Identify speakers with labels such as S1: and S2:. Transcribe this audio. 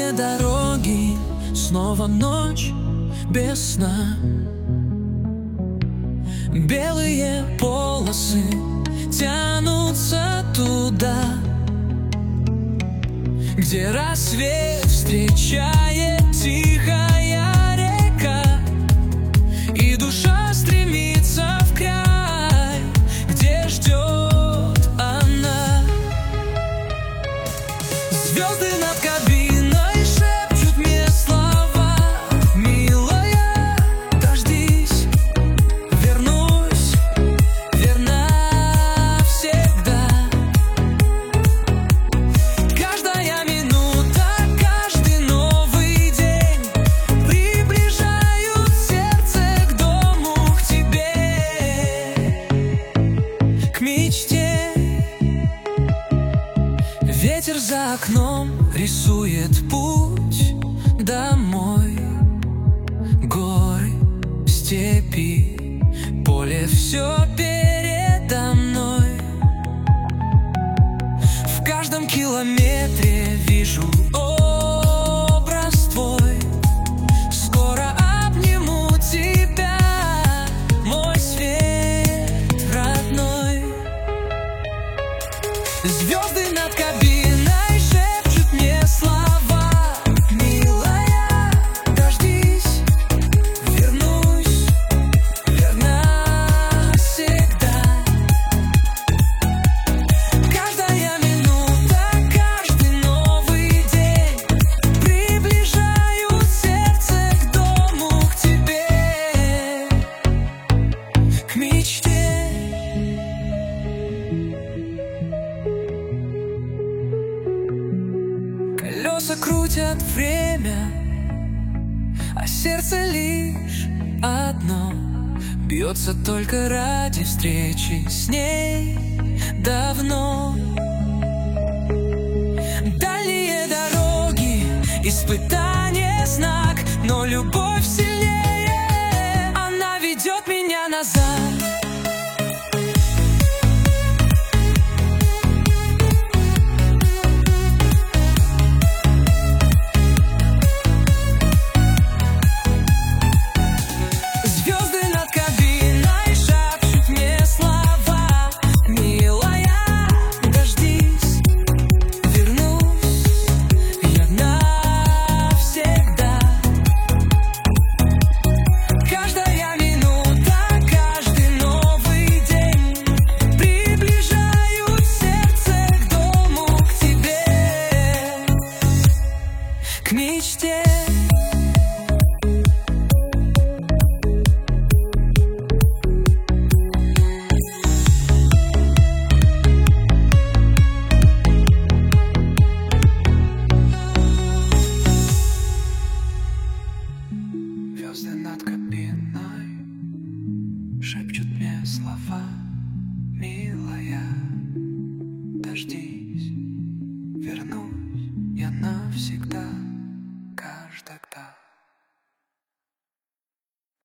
S1: Дальние дороги, снова ночь без сна. Белые полосы тянутся туда, где рассвет встречает тихая река, и душа стремится в край, где ждет она. Звезды над кабиной шепчут мне слова: милая, дождись, вернусь, верна всегда. Каждая минута, каждый новый день приближают сердце к дому, к тебе, к мечте. Ветер за окном рисует путь домой. Горы, степи, поле, все передо мной. В каждом километре вижу образ твой. Скоро обниму тебя, мой свет родной. Звезды над кабиной шепчут мне слова: милая, дождись, вернусь, верна всегда. Каждая минута, каждый новый день приближают сердце к дому, к тебе, к мечте. Колеса крутят время, а сердце лишь одно бьется только ради встречи с ней давно. Дальние дороги, испытание, знак, но любовь всегда